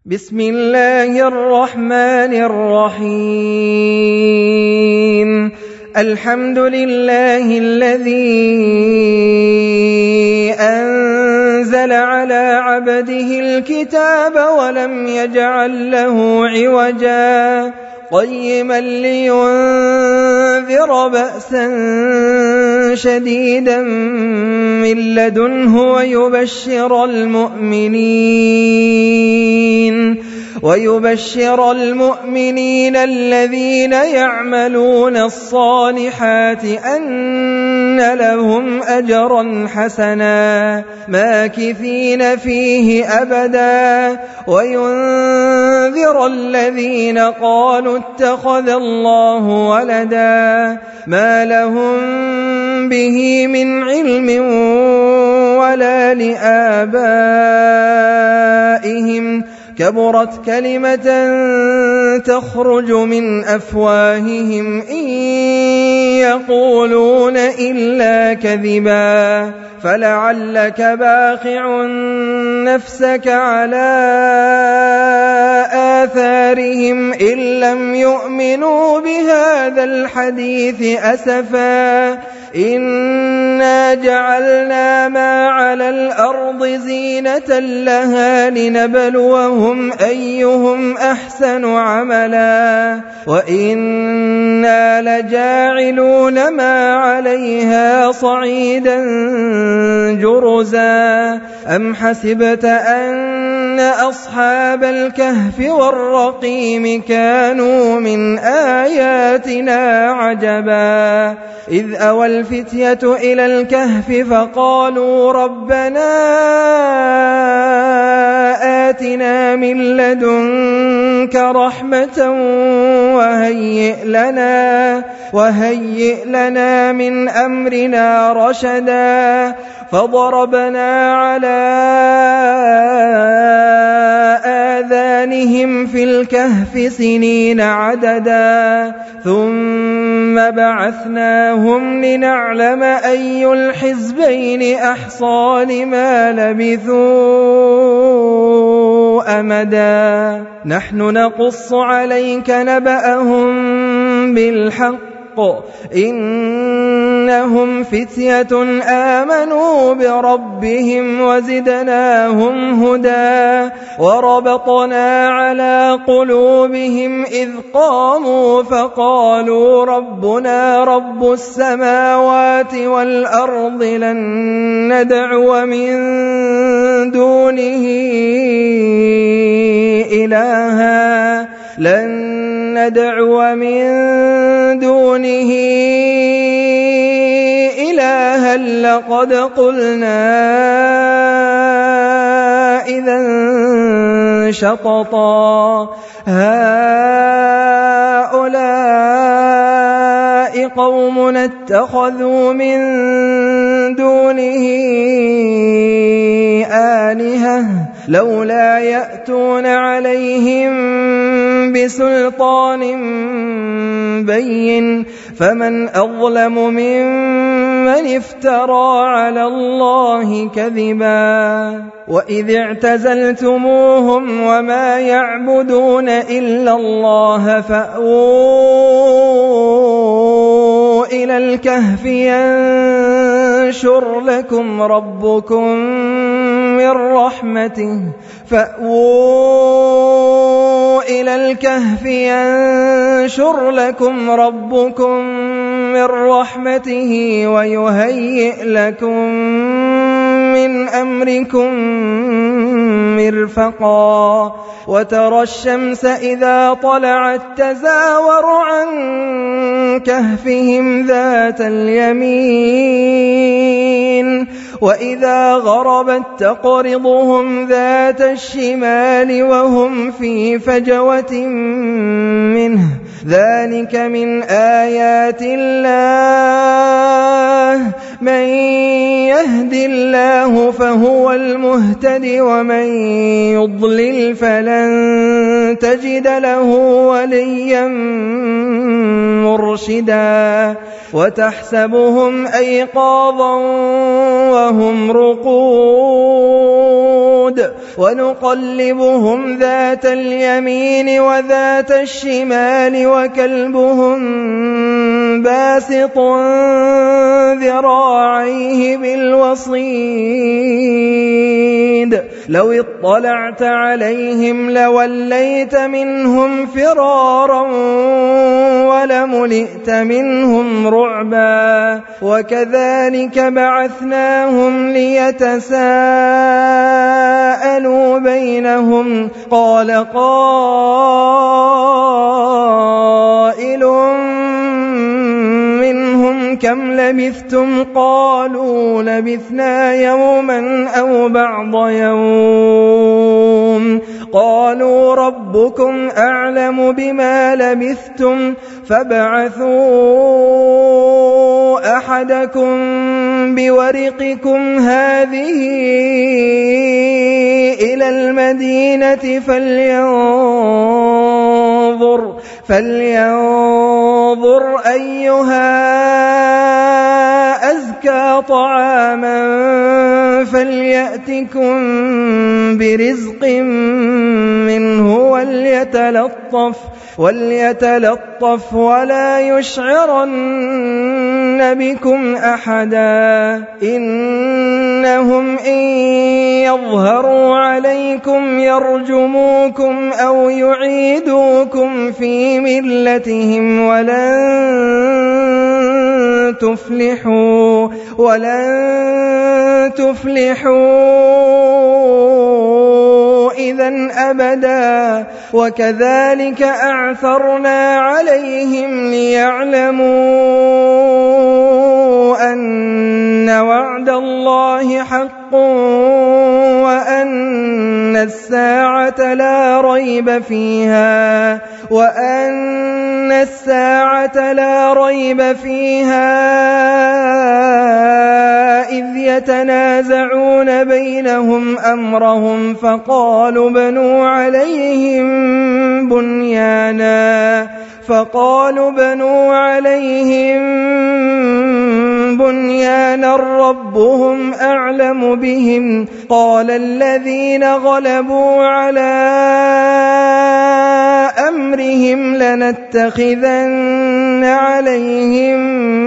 بسم الله الرحمن الرحيم الحمد لله الذي أنزل على عبده الكتاب ولم يجعل له عوجا قيما لينذر بأسا شديدا من لدنه ويبشر المؤمنين الذين يعملون الصالحات أن لهم أجرا حسنا ماكثين فيه أبدا وينذر الذين قالوا اتخذ الله ولدا ما لهم به من علم ولا لآبائهم كبرت كلمة تخرج من أفواههم إن يقولون إلا كذبا فلعلك باخع نفسك على آثارهم إن لم يؤمنوا بهذا الحديث أسفا إنا جعلنا ما على الأرض زينة لها لنبلوهم أيهم أحسن عملا وإنا لجاعلون ما عليها صعيدا جرزا أم حسبت أن أصحاب الكهف والرقيم كانوا من آياتنا عجبا إذ أوى الفتية إلى الكهف فقالوا ربنا آتنا من لدنك رحمة وهيئ لنا من أمرنا رشدا فضربنا على آذانهم في الكهف سنين عددا ثم بعثناهم لنعلم أي الحزبين أحصى لما لبثوا أمدا نحن نقص عليك نبأهم بالحق إنهم فتية آمنوا بربهم وزدناهم هدى وربطنا على قلوبهم إذ قاموا فقالوا ربنا رب السماوات والأرض لن ندعو من دونه إلها لقد قلنا إذا شططا هؤلاء قوم اتخذوا من دونه آلهة لولا يأتون عليهم بسلطان بين فمن أظلم ممن افترى على الله كذبا وإذ اعتزلتموهم وما يعبدون إلا الله فأووا إلى الكهف ينشر لكم ربكم من رحمته ويهيئ لكم من أمركم مرفقا وترى الشمس إذا طلعت تزاور عن كهفهم ذات اليمين وإذا غربت تقرضهم ذات الشمال وهم في فجوة منه ذلك من آيات الله من يهد الله فهو المهتد ومن يضلل فلن تجد له وليا مرشدا وتحسبهم أيقاظا وهم رقود ونقلبهم ذات اليمين وذات الشمال وكلبهم باسط ذراعيه بالوصيد لو اطلعت عليهم لوليت منهم فرارا ولملئت منهم رعبا وكذلك بعثناهم ليتساءلوا بينهم قال قائل منهم كم لبثتم قالوا لبثنا يوما أو بعض يوم قالوا ربكم أعلم بما لبثتم فابعثوا أحدكم بورقكم هذه إلى المدينة فلينظر أيها أزكى طعاما فليأتكم برزق منه وليتلطف ولا يشعرن بكم أحدا إنهم إن يظهروا عليكم يرجموكم أو يعيدوكم في ملتهم ولن تفلحوا إذن أبدا وكذلك أعثرنا عليهم ليعلموا أن وعد الله حق وأن الساعة لا ريب فيها إذ يتنازعون بينهم أمرهم فقالوا بنوا عليهم بنيانا ربهم أعلم بهم قال الذين غلبوا على أمرهم لنتخذن عليهم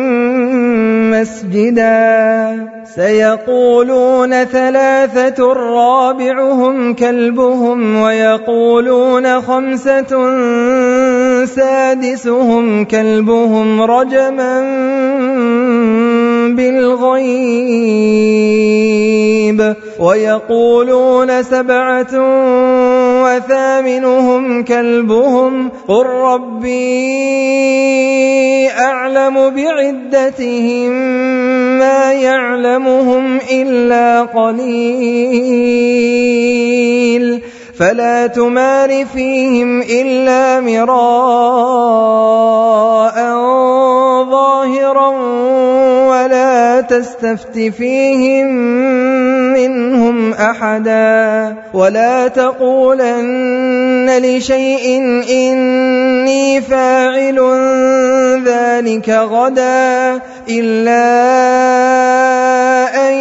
مسجدا سيقولون 3 رابعهم كلبهم ويقولون 5 سادسهم كلبهم رجما بالغيب ويقولون 7 وثامنهم كلبهم قل ربي أعلم بعدتهم ما يعلمهم إلا قليل فلا تمار فيهم إلا مراء ظاهرا ولا تستفت فيهم منهم أحدا ولا تقولن لشيء إني فاعل ذلك غدا إلا أن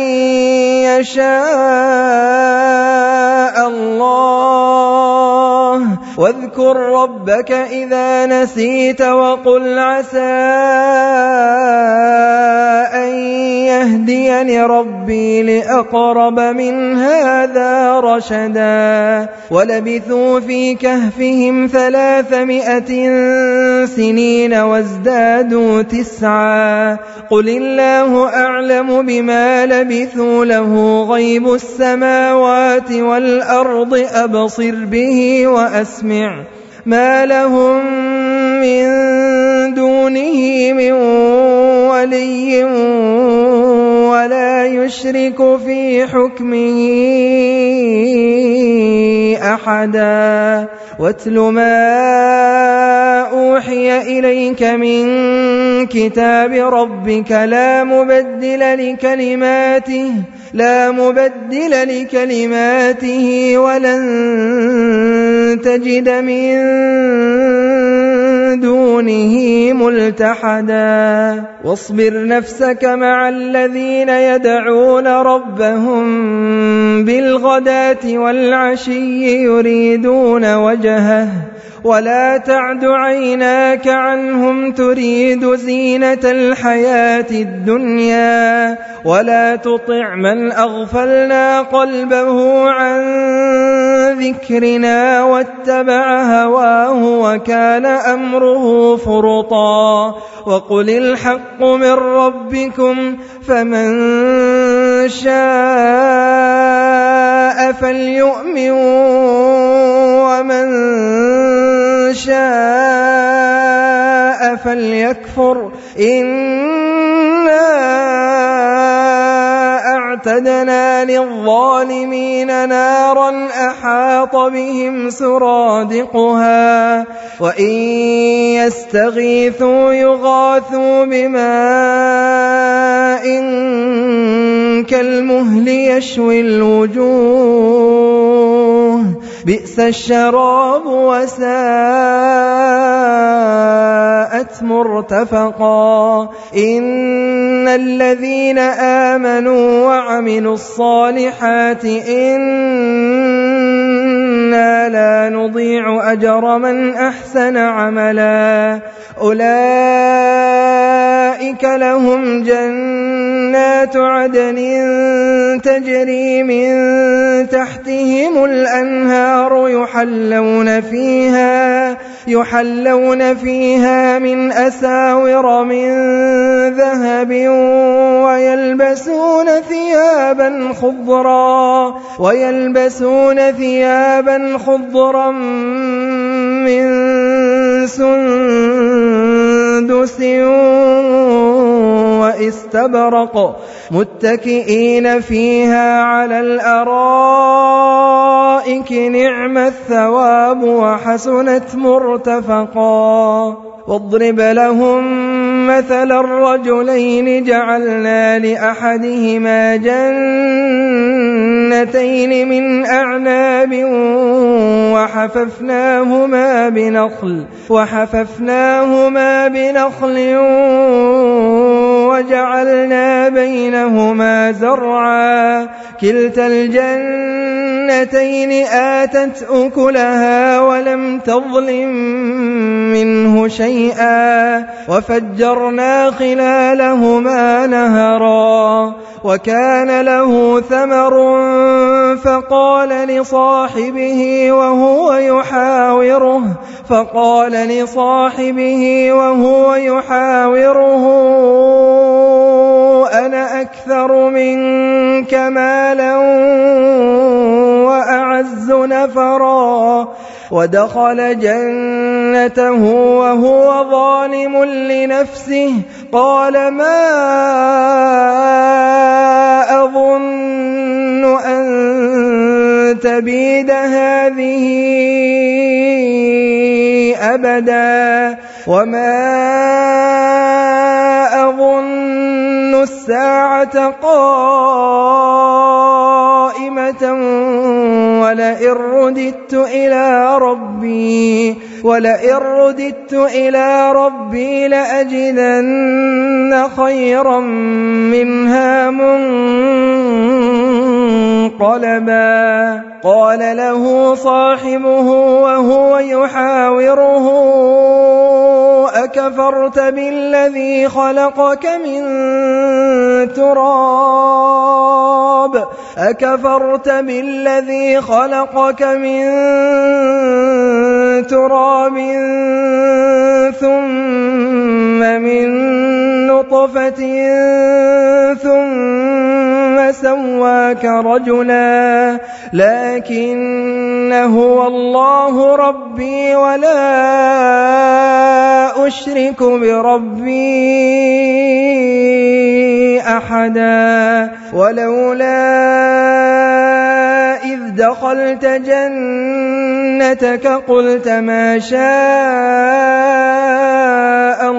يشاء الله واذكر ربك إذا نسيت وقل عسى أن يهديني ربي لأقرب من هذا رشدا ولبثوا في كهفهم 300 سنين وازدادوا 9 قل الله أعلم بما لبثوا له غيب السماوات والأرض أبصر به وأسمع ما لهم من دونه من ولي ولا يشرك في حكمه أحدا واتل ما أوحي إليك من كتاب ربك لا مبدل لكلماته ولن تجد من دونه ملتحدا واصبر نفسك مع الذين يدعون ربهم بالغداة والعشي يريدون وجهه ولا تعد عيناك عنهم تريد زينة الحياة الدنيا ولا تطع من أغفلنا قلبه عن ذكرنا واتبع هواه وكان أمره فرطا وقل الحق من ربكم فمن شاء فليؤمن ومن شاء فليكفر إنا أعتدنا للظالمين نارا أحاط بهم سرادقها وإن يستغيثوا يغاثوا بماء كالمهل يشوي الوجوه بئس الشراب وساءت مرتفقا إن الذين آمنوا وعملوا الصالحات إنا لا نضيع أجر من أحسن عملا أولئك لهم جنات عدن تجري من تحتهم الأنهار يحلون فيها من أساور من ذهب ويلبسون ثيابا خضرا من سندس واستبرق متكئين فيها على الأرائك نعم الثواب وحسنت مرتفقا واضرب لهم مثل الرجلين جعلنا لأحدهما جنتين من أعناب وحففناهما بنخل وجعلنا بينهما زرعا كلتا الجنتين آتت أكلها ولم تظلم منه شيئا وفجرنا خلالهما نهرا وكان له ثمر فقال لصاحبه وهو يحاوره أنا أكثر منك مالا وأعز نفرا ودخل جنته وهو ظالم لنفسه قال ما أظن أن تبيد هذه أبدا وما أظن الساعة قائمة ولئن رددت إلى ربي لأجدن خيرا منها منقلبا قال له صاحبه وهو يحاوره أكفرت بالذي خلقك من تراب ثم من نطفة ثم سواك رجلا لكن هو الله ربي ولا أشرك بربي أحدا ولولا إذ دخلت جنتك قلت ما شاء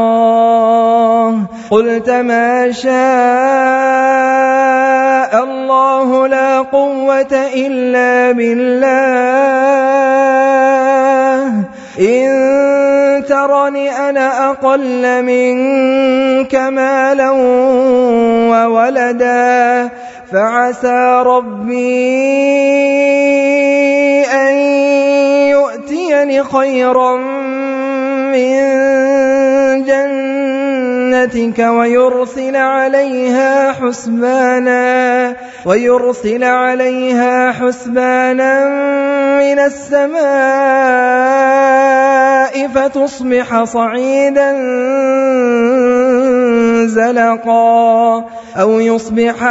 الله لا قوة إلا بالله إن ترني أنا أقل منك مالا وولدا فعسى ربي أن يؤتيني خيرا من جنتك ويرسل عليها حسبانا من السماء فتصبح صعيدا زلقا أو يصبح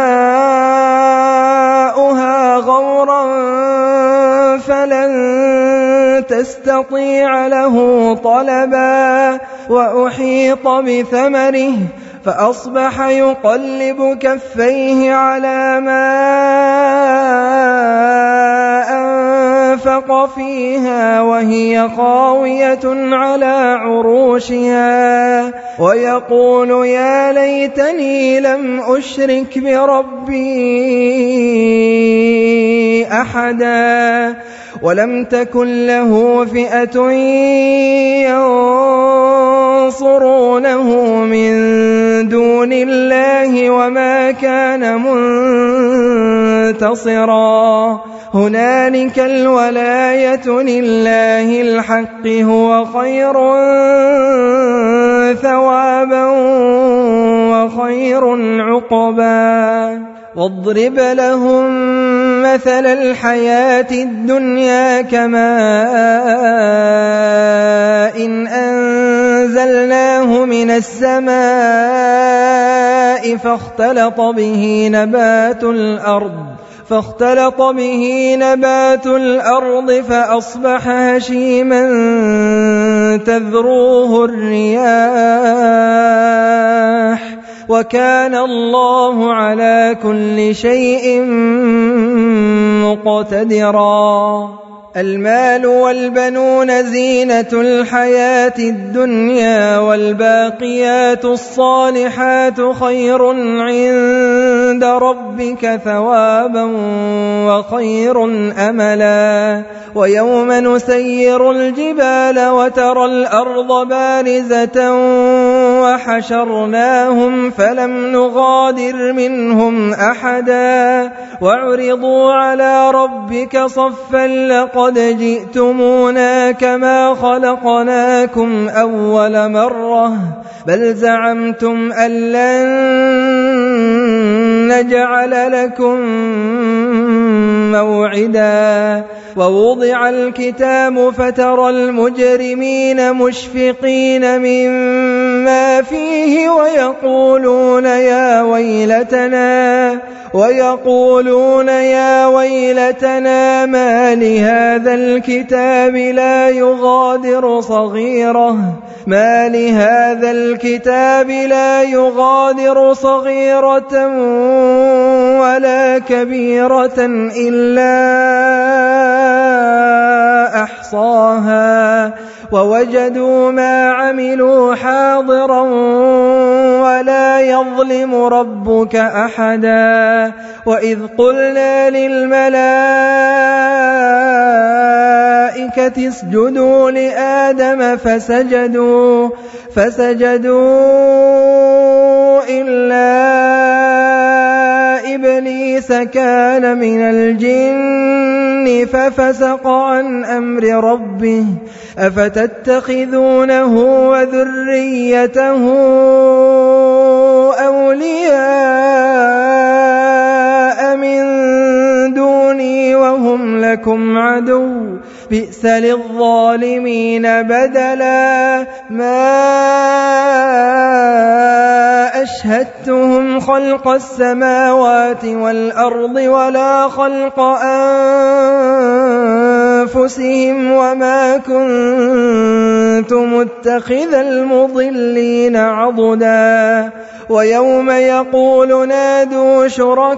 ماؤها غورا فلن تستطيع له طلبا وأحيط بثمره فأصبح يقلب كفيه على ما أنفق فيها وهي خاوية على عروشها ويقول يا ليتني لم أشرك بربي أحدا ولم تكن له فئة ينصرونه من دون الله وما كان منتصرا هنالك الولاية لله الحق هو خير ثوابا وخير عقبا واضرب لهم مثل الحياة الدنيا كماء إن أنزلناه من السماء فاختلط به نبات الأرض فأصبح هشيما تذروه الرياح وكان الله على كل شيء مقتدرا المال والبنون زينة الحياة الدنيا والباقيات الصالحات خير عند ربك ثوابا وخير أملا ويوم نسير الجبال وترى الأرض بارزة وحشرناهم فلم نغادر منهم أحدا وعرضوا على ربك صفا لقد جئتمونا كما خلقناكم أول مرة بل زعمتم أن لن نجعل لكم موعدا ووضع الكتاب فترى المجرمين مشفقين مما فيه ويقولون يا ويلتنا ما لهذا الكتاب لا يغادر صغيرة ولا كبيرة إلا أحصاها ووجدوا ما عملوا حاضرا ولا يظلم ربك أحدا وإذ قلنا للملائكة اسجدوا لآدم فسجدوا إلا إبليس كان من الجن ففسق عن أمر ربه أفتتخذونه وذريته أولياء من دون تحبوني وهم لكم عدو بئس للظالمين بدلا ما أشهدتهم خلق السماوات والأرض ولا خلق أنفسهم وما كنت متخذ المضلين عضدا ويوم يقول نادوا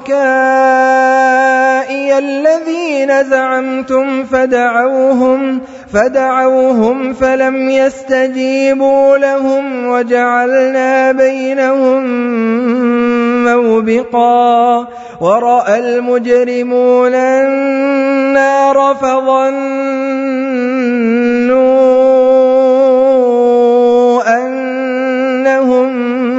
شركائي الذين زعمتم فدعوهم فلم يستجيبوا لهم وجعلنا بينهم موبقا ورأى المجرمون النار فظنوا أنهم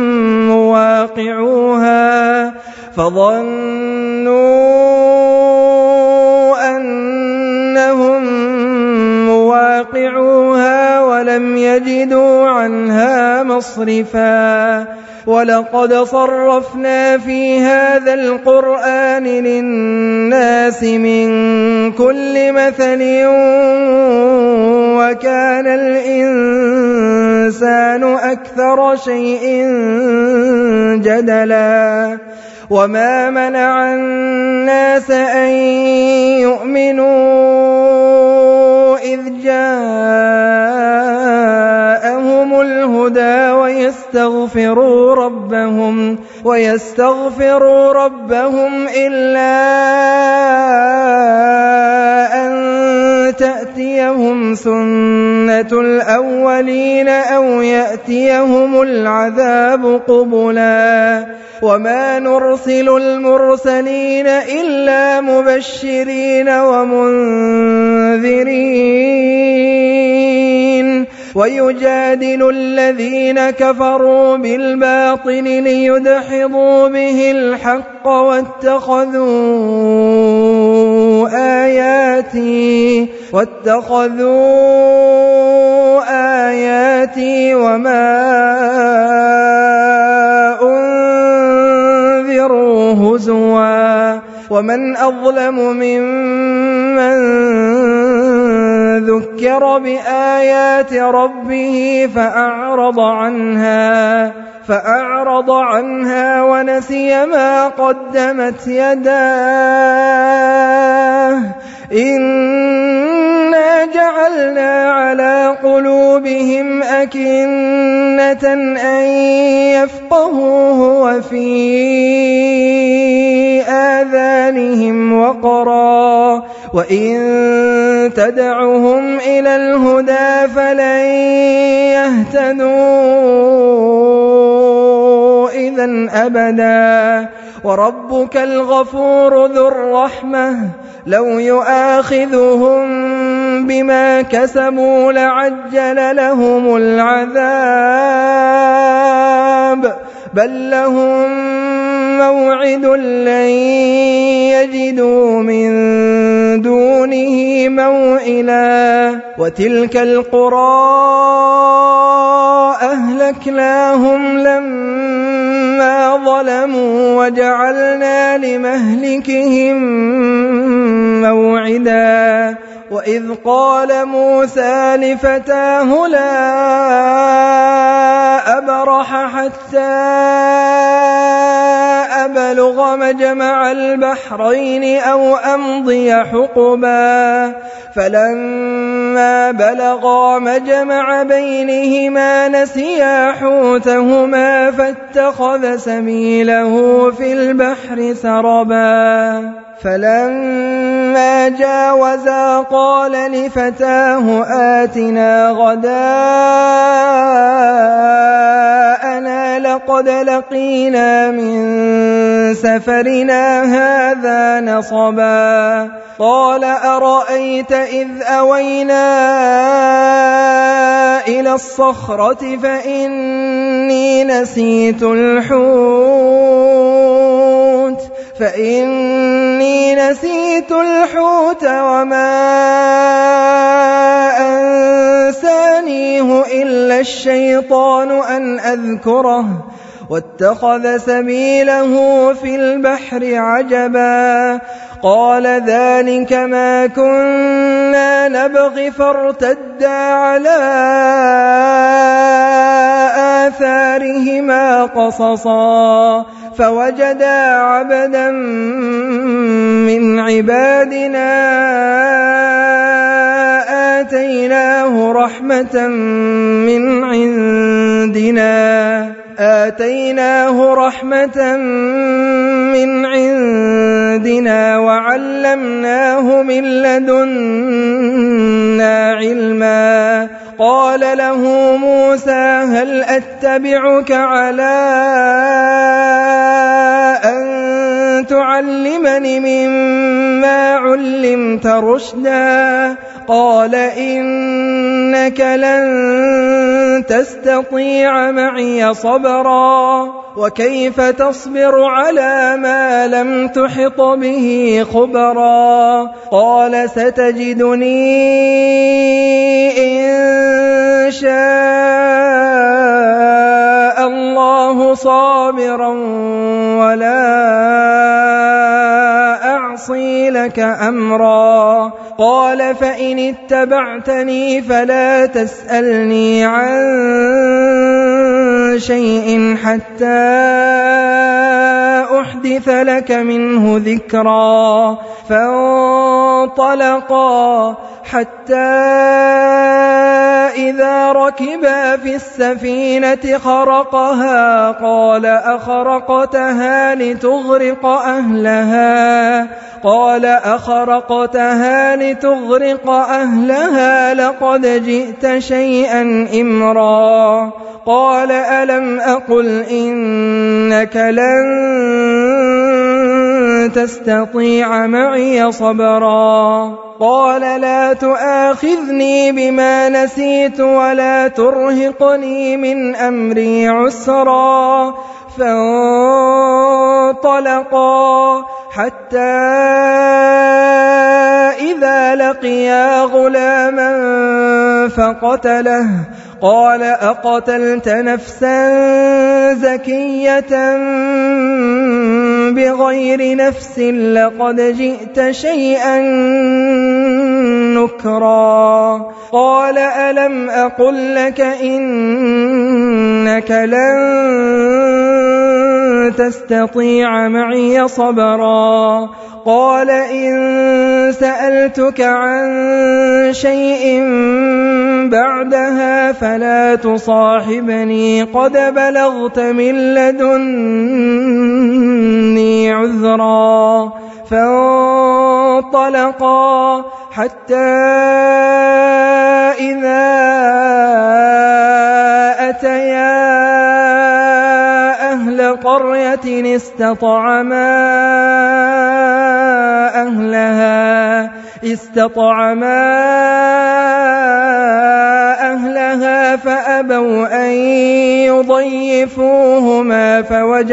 مواقعوها ولم يجدوا عنها مصرفا ولقد صرفنا في هذا القرآن للناس من كل مثل وكان الإنسان أكثر شيء جدلا وما منع الناس أن يؤمنوا إذ جاءهم الهدى ويستغفروا ربهم إلا أن تأتيهم سنة الأولين أو يأتيهم العذاب قبلا وما نرسل المرسلين إلا مبشرين ومنذرين ويجادل الذين كفروا بالباطل ليدحضوا به الحق واتخذوا آياتي وما أنذروا هزوا ومن أظلم ممن ذكر بآيات ربه فأعرض عنها ونسي ما قدمت يداه إنا جعلنا على قلوبهم أكنة أن يفقهوه وفي آذانهم وقرا وإن تدعهم إلى الهدى فلن يهتدوا إذن أبدا وربك الغفور ذو الرحمة لو يؤاخذهم بما كسبوا لعجل لهم العذاب بل لهم موعد لن يجدوا من دونه موئلا وتلك القرى أهلكناهم لما ظلموا وجعلنا لمهلكهم موعدا وإذ قال موسى لفتاه لا أبرح حتى أبلغ مجمع البحرين أو أمضي حقبا فلما بلغا مجمع بينهما نسيا حوتهما فاتخذ سبيله في البحر سربا فلما جاوزا قال لفتاه آتنا غداءنا لقد لقينا من سفرنا هذا نصبا قال أرأيت إذ أوينا إلى الصخرة فإني نسيت الحوت وما أنسانيه إلا الشيطان أن أذكره واتخذ سبيله في البحر عجبا قال ذلك ما كنا نبغي فارتدا على آثارهما قصصا فوجدا عبدا من عبادنا آتيناه رحمة من عندنا وعلمناه من لدنا علما قال له موسى هل أتبعك على أن تعلمني مما علمت رشدا قال إنك لن تستطيع معي صبرا وكيف تصبر على ما لم تحط به خبرا قال ستجدني إن شاء الله صابرا ولا أعصي لك أمرا قال فإن اتبعتني فلا تسألني عن شيء حتى أحدث لك منه ذكرا فانطلقا حتى إذا ركبا في السفينة خرقها قال أخرقتها لتغرق أهلها لقد جئت شيئا إمرا قال ألم أقل إنك لن تستطيع معي صبرا قال لا تؤاخذني بما نسيت ولا ترهقني من أمري عسرا فانطلقا حتى إذا لقيا غلاما فقتله قال أقتلت نفسا زكية بغير نفس لقد جئت شيئا نكرا قال ألم أقل لك إنك لن تستطيع معي صبرا قال إن سألتك عن شيء بعدها فلا تصاحبني قد بلغت من لدني عذرا فانطلقا حتى إذا أتيا أهل قرية استطعما أهلها فأبوا أن يضيفوهما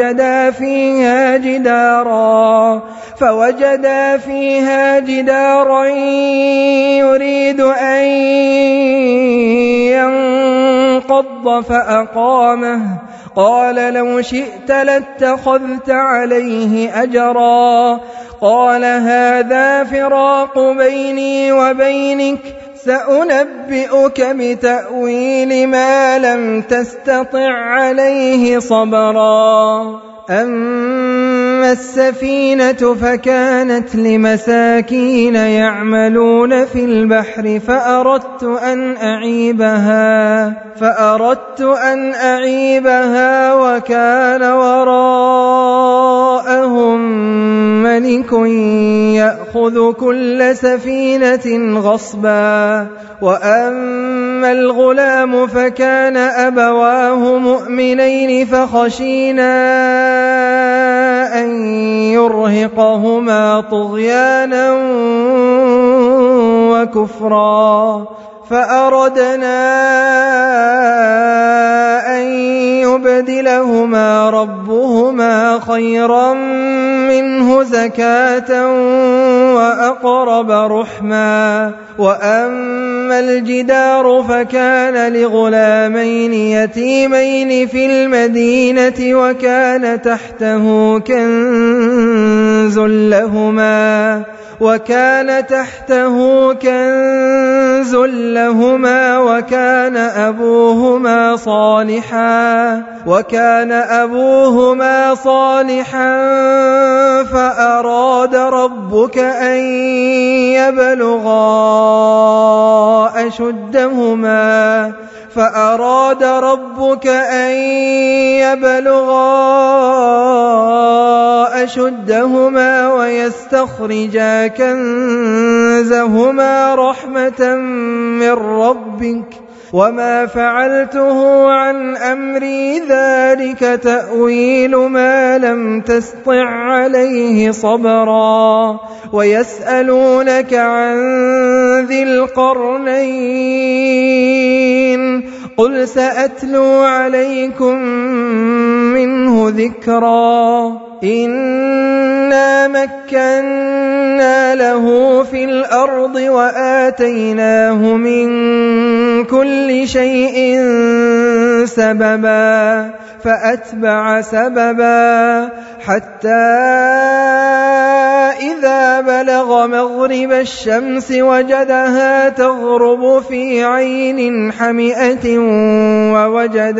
فوجدا فيها جدارا يريد أن ينقض فأقامه قال لو شئت لاتخذت عليه أجرا قال هذا فراق بيني وبينك سأنبئك بتأويل ما لم تستطع عليه صبرا أما السفينة فكانت لمساكين يعملون في البحر فأردت أن أعيبها وكان وراءهم ملك يأخذ كل سفينة غصبا وأما الغلام فكان أبواه مؤمنين فخشينا أن يرهقهما طغيانا وكفرا فأردنا أن يبدلهما ربهما خيرا منه زكاة وأقرب رحما وأما وأما الجدار فكان لغلامين يتيمين في المدينة وكان تحته كنز لهما وكان أبوهما صالحا فأراد ربك أن يبلغا أشدهما ويستخرجا كنزهما رحمة من ربك وما فعلته عن أمري ذلك تأويل ما لم تسطع عليه صبرا ويسألونك عن ذي القرنين قل سأتلو عليكم منه ذكرا إنا مكنا له في الأرض وآتيناه من كل شيء سببا فأتبع سببا حتى إذا بلغ مغرب الشمس وجدها تغرب في عين حمئة ووجد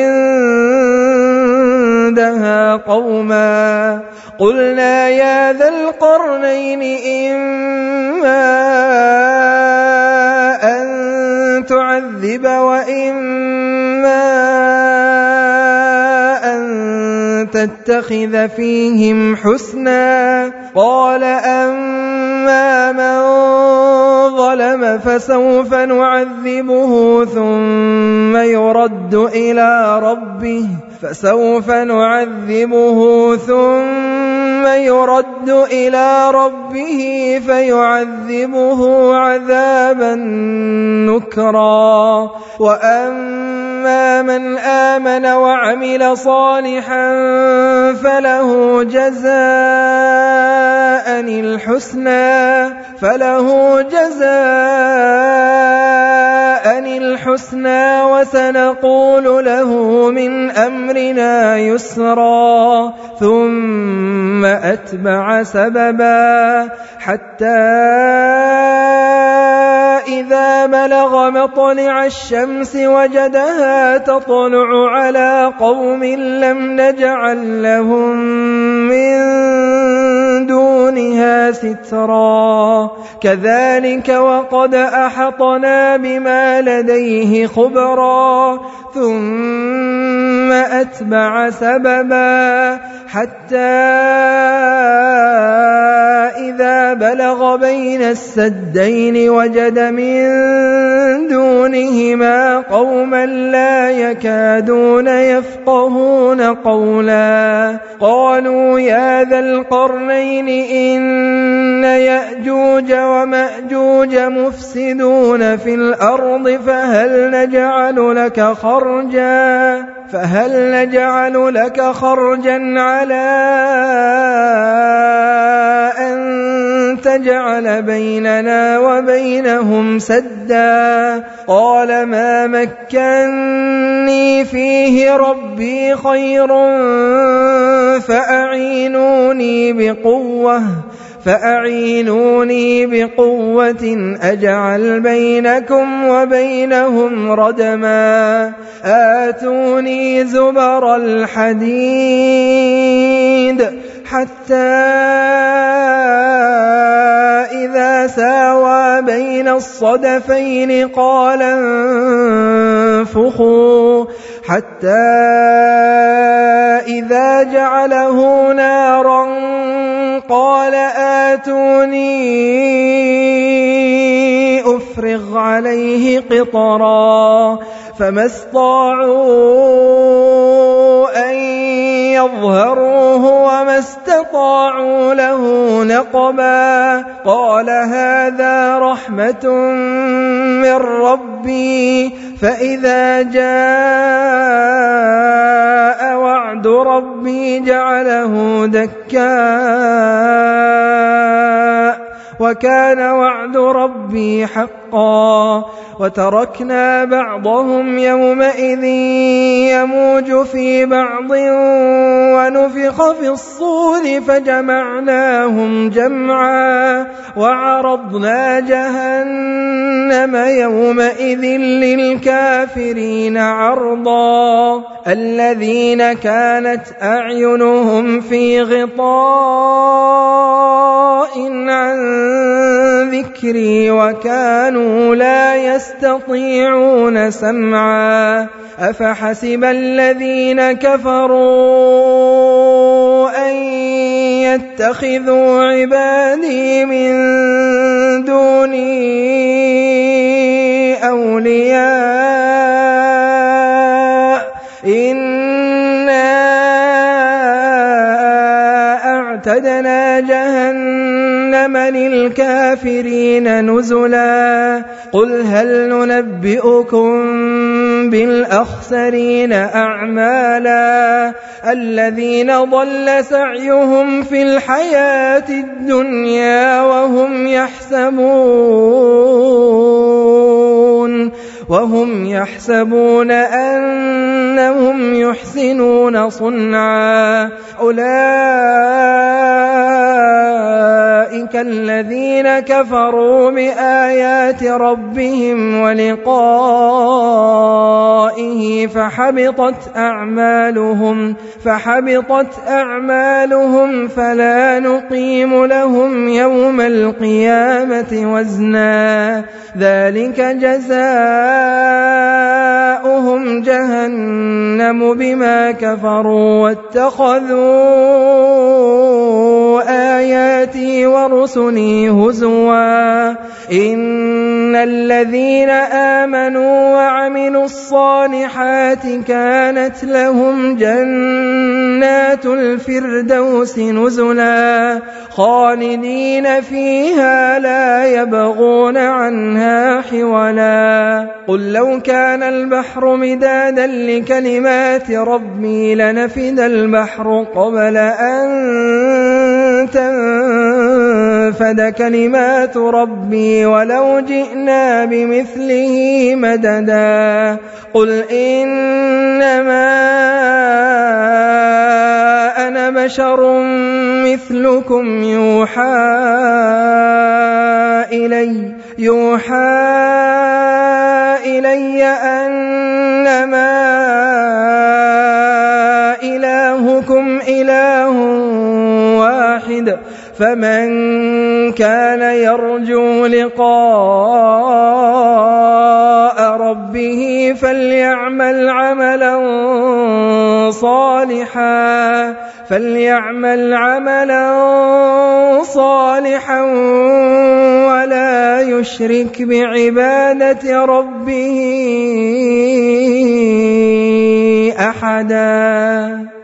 عندها قوما قلنا يا ذا القرنين إما أن تعذب وإما أن تتخذ فيهم حسنا قال أما من ظلم فسوف نعذبه ثم يرد إلى ربه فيعذبه عذابا نكرا وأما من آمن وعمل صالحا فله جزاء الحسنى وسنقول له من أمرنا يسرا ثم أتبع سببا حتى إذا بلغ مطلع الشمس وجدها تطلع على قوم لم نجعل لهم من دونها سترا كذلك وقد أحطنا بما لديه خبرا ثم أتبع سببا حتى إذا بلغ بين السدين وجد من دونهما قوما لا يكادون يفقهون قولا قالوا يا ذا القرنين إن يأجوج ومأجوج مفسدون في الأرض فهل نجعل لك خرجا على أن تجعل بيننا وبينهم سدا قال ما مكني فيه ربي خير فأعينوني بقوة أجعل بينكم وبينهم ردما آتوني زبر الحديد حتى إذا ساوى بين الصدفين قال انفخوا حتى إذا جعله نارا قال آتوني أفرغ عليه قطرا فما استطاعوا أن يظهروه وما استطاعوا له نقبا قال هذا رحمة من ربي فإذا جاء وعد ربي جعله دكاء وكان وعد ربي حقا حقا وتركنا بعضهم يومئذ يموج في بعض ونفخ في الصور فجمعناهم جمعا وعرضنا جهنم يومئذ للكافرين عرضا الذين كانت أعينهم في غطاء عن ذكري وكانوا لا يستطيعون سمعا أفحسب الذين كفروا أن يتخذوا عبادي من دوني أولياء إنا أعتدنا جهنم للكافرين نزلا قل هل ننبئكم بالأخسرين أعمالا الذين ضل سعيهم في الحياة الدنيا وهم يحسبون أنهم يحسنون صنعا أولئك الذين كفروا بآيات ربهم ولقائه فحبطت أعمالهم فلا نقيم لهم يوم القيامة وزنا ذلك جزاؤهم جهنم بما كفروا واتخذوا آياتي ورسلي هزوا إن الذين آمنوا وعملوا الصالحات كانت لهم جنات الفردوس نزلا خالدين فيها لا يبغون عنها حولا قل لو كان البحر مدادا لكلمات ربي لنفد البحر قبل أن تنفد كلمات ربي ولو جئنا بمثله مددا قل إنما أنا بشر مثلكم يوحى إلي أنما إلهكم إله واحد فمن كان يرجو لقاء ربه فليعمل عملا صالحا ولا يشرك بعبادة ربه أحدا